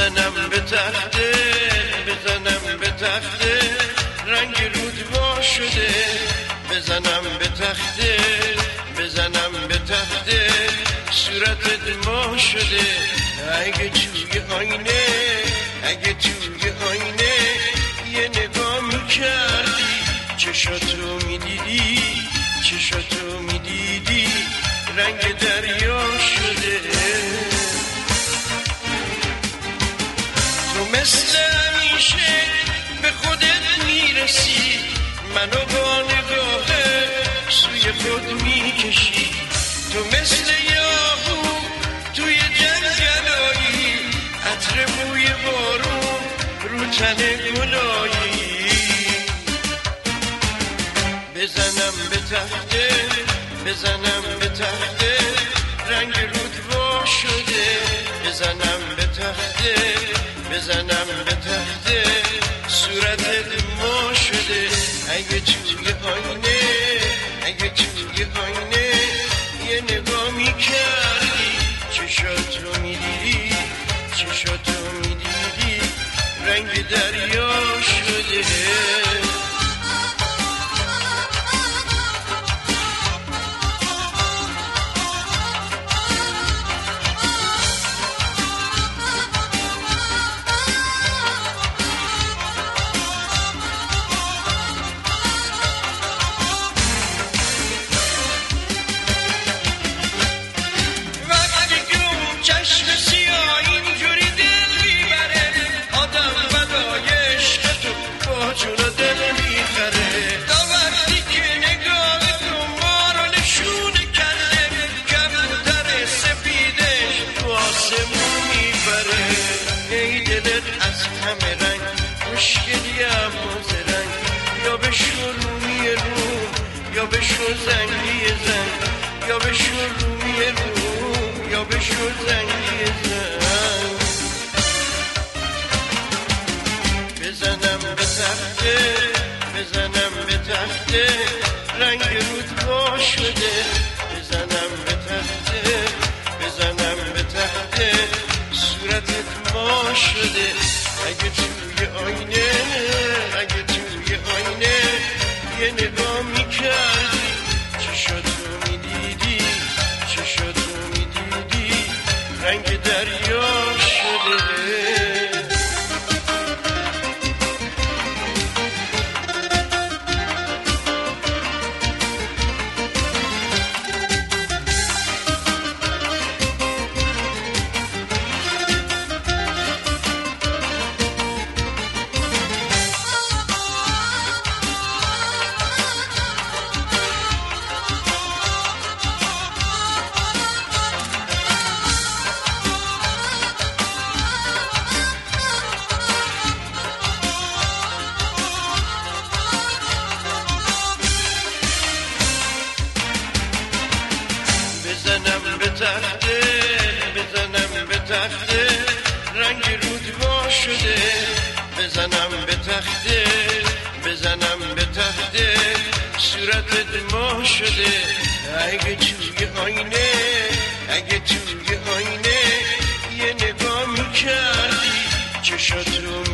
بزنم به تخته بزنم به تخته رنگ رود وا شده بزنم به تخته بزنم به تخته صورتت ما شده اگه توی آینه اگه توی آینه یه نگاه میکردی چشاتو میدیدی چشاتو میدیدی رنگ دریا شده تو مثل همیشه به خودت میرسی منو با نگاهه سوی خود میکشی تو مثل یاهو توی جنگلایی عطر بوی بارون رو تن گلایی بزنم به تخته بزنم به تخته رنگ رود وا شده بزنم به تخته بزنم به تخته صورتت ما شده اگه توی آینه اگه توی آینه یه نگاه میکردی چشاتو میدیدی چشاتو میدیدی رنگ دریا شده یا بشو زنگی زن یا بشو رومی رو یا بشو زنگی زن بزنم به تخته بزنم به تخته رنگ رود وا شده بزنم به تخته بزنم به تخته صورتت ما شده اگه توی آینه اگه توی آینه یه نگاه میکردی چشاتو میدیدی چشاتو میدیدی رنگ دریا شده بزنم به تخته بزنم به تخته رنگ رود وا شده بزنم به تخته بزنم به تخته صورتت ما شده اگه توی آینه اگه توی آینه یه نگاه میکردی چشات رو